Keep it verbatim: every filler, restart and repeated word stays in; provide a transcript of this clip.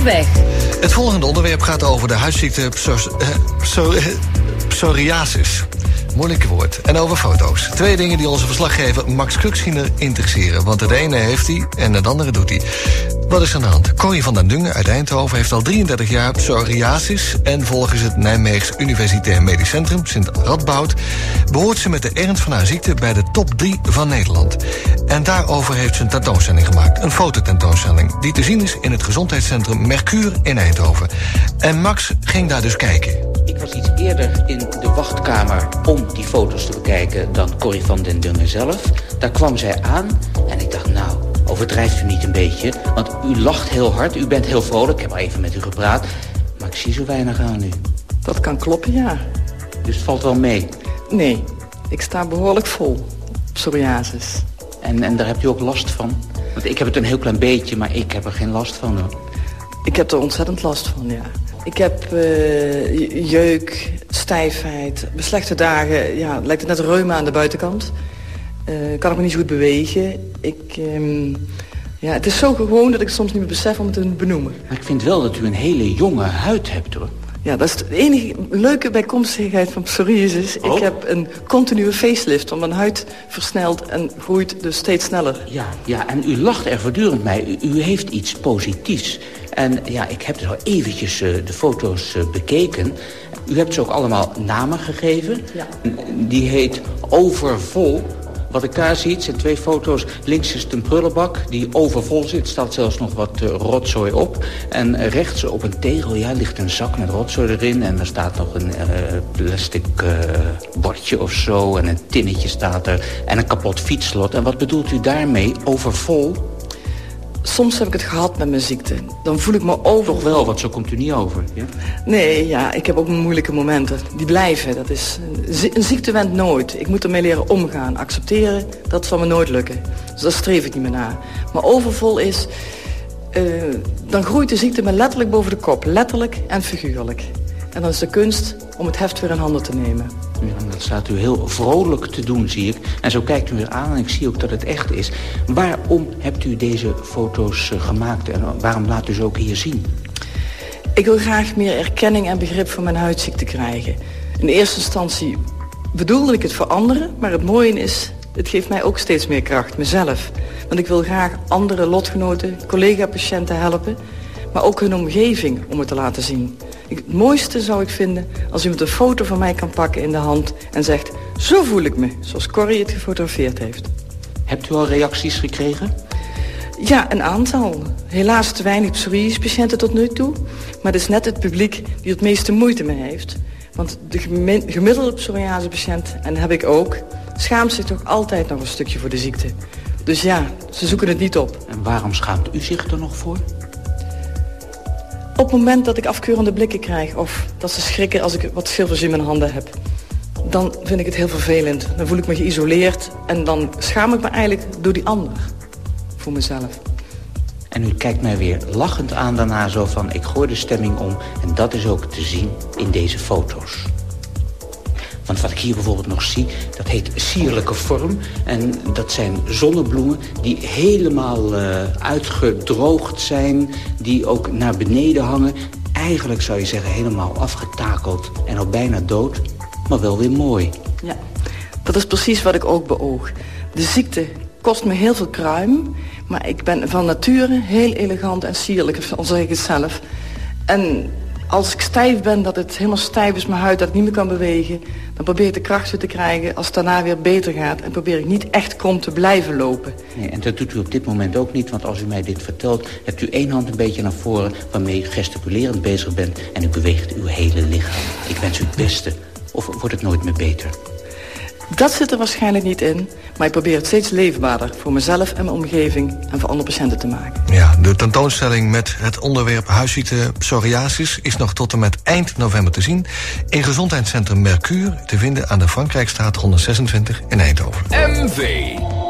op weg. Het volgende onderwerp gaat over de huidziekte psor- uh, psor- uh, psoriasis. Moeilijk woord. En over foto's. Twee dingen die onze verslaggever Max Kruksgiener interesseren. Want het ene heeft hij en het andere doet hij. Wat is aan de hand? Corrie van den Dungen uit Eindhoven heeft al drieëndertig jaar psoriasis. En volgens het Nijmeegs Universitair Medisch Centrum, Sint Radboud, behoort ze met de ernst van haar ziekte bij de top drie van Nederland. En daarover heeft ze een tentoonstelling gemaakt. Een fototentoonstelling die te zien is in het gezondheidscentrum Mercure in Eindhoven. En Max ging daar dus kijken. Ik was iets eerder in de wachtkamer om die foto's te bekijken dan Corrie van den Dungen zelf. Daar kwam zij aan en ik dacht, nou, overdrijft u niet een beetje? Want u lacht heel hard, u bent heel vrolijk. Ik heb al even met u gepraat, maar ik zie zo weinig aan u. Dat kan kloppen, ja. Dus het valt wel mee? Nee, ik sta behoorlijk vol. Psoriasis. En, en daar hebt u ook last van? Want ik heb het een heel klein beetje, maar ik heb er geen last van, hoor. Ik heb er ontzettend last van, ja. Ik heb uh, jeuk, stijfheid, beslechte dagen. Ja, lijkt het net reuma aan de buitenkant. Uh, kan ik me niet zo goed bewegen. Ik, um, ja, het is zo gewoon dat ik soms niet meer besef om het te benoemen. Maar ik vind wel dat u een hele jonge huid hebt, hoor. Ja, dat is de enige leuke bijkomstigheid van psoriasis. Oh. Ik heb een continue facelift, want mijn huid versnelt en groeit dus steeds sneller. Ja, ja, en u lacht er voortdurend mee. U, u heeft iets positiefs. En ja, ik heb dus al eventjes uh, de foto's uh, bekeken. U hebt ze ook allemaal namen gegeven. Ja. Die heet Overvol. Wat ik daar zie, zijn twee foto's. Links is het een prullenbak die overvol zit. Staat zelfs nog wat uh, rotzooi op. En uh, rechts op een tegel, ja, ligt een zak met rotzooi erin. En er staat nog een uh, plastic uh, bordje of zo. En een tinnetje staat er. En een kapot fietsslot. En wat bedoelt u daarmee, overvol? Soms heb ik het gehad met mijn ziekte. Dan voel ik me over. Toch wel, want zo komt u niet over. Ja? Nee, ja, ik heb ook moeilijke momenten. Die blijven. Dat is, een ziekte went nooit. Ik moet ermee leren omgaan. Accepteren, dat zal me nooit lukken. Dus daar streef ik niet meer naar. Maar overvol is... Uh, dan groeit de ziekte me letterlijk boven de kop. Letterlijk en figuurlijk. En dan is de kunst om het heft weer in handen te nemen. Ja, dat staat u heel vrolijk te doen, zie ik. En zo kijkt u weer aan en ik zie ook dat het echt is. Waarom hebt u deze foto's uh, gemaakt en waarom laat u ze ook hier zien? Ik wil graag meer erkenning en begrip voor mijn huidziekte krijgen. In eerste instantie bedoelde ik het voor anderen, maar het mooie is... het geeft mij ook steeds meer kracht, mezelf. Want ik wil graag andere lotgenoten, collega-patiënten helpen... maar ook hun omgeving om het te laten zien. Het mooiste zou ik vinden als iemand een foto van mij kan pakken in de hand... en zegt, zo voel ik me, zoals Corrie het gefotografeerd heeft. Hebt u al reacties gekregen? Ja, een aantal. Helaas te weinig psoriasispatiënten tot nu toe. Maar het is net het publiek die het meeste moeite mee heeft. Want de gemiddelde psoriasipatiënt, en dat heb ik ook... schaamt zich toch altijd nog een stukje voor de ziekte. Dus ja, ze zoeken het niet op. En waarom schaamt u zich er nog voor? Op het moment dat ik afkeurende blikken krijg... of dat ze schrikken als ik wat zilvers in mijn handen heb... dan vind ik het heel vervelend. Dan voel ik me geïsoleerd en dan schaam ik me eigenlijk door die ander. Voor mezelf. En u kijkt mij weer lachend aan daarna zo van... ik gooi de stemming om en dat is ook te zien in deze foto's. Want wat ik hier bijvoorbeeld nog zie, dat heet sierlijke vorm. En dat zijn zonnebloemen die helemaal uh, uitgedroogd zijn. Die ook naar beneden hangen. Eigenlijk zou je zeggen helemaal afgetakeld en al bijna dood. Maar wel weer mooi. Ja, dat is precies wat ik ook beoog. De ziekte kost me heel veel kruim. Maar ik ben van nature heel elegant en sierlijk, al zeg ik het zelf. En... als ik stijf ben, dat het helemaal stijf is, mijn huid, dat ik niet meer kan bewegen... dan probeer ik de kracht weer te krijgen als het daarna weer beter gaat... en probeer ik niet echt krom te blijven lopen. Nee, en dat doet u op dit moment ook niet, want als u mij dit vertelt... hebt u één hand een beetje naar voren waarmee u gesticulerend bezig bent... en u beweegt uw hele lichaam. Ik wens u het beste. Of wordt het nooit meer beter? Dat zit er waarschijnlijk niet in, maar ik probeer het steeds leefbaarder... voor mezelf en mijn omgeving en voor andere patiënten te maken. Ja, de tentoonstelling met het onderwerp huidziekte psoriasis... is nog tot en met eind november te zien... in gezondheidscentrum Mercure, te vinden aan de Frankrijkstraat honderdzesentwintig in Eindhoven. M V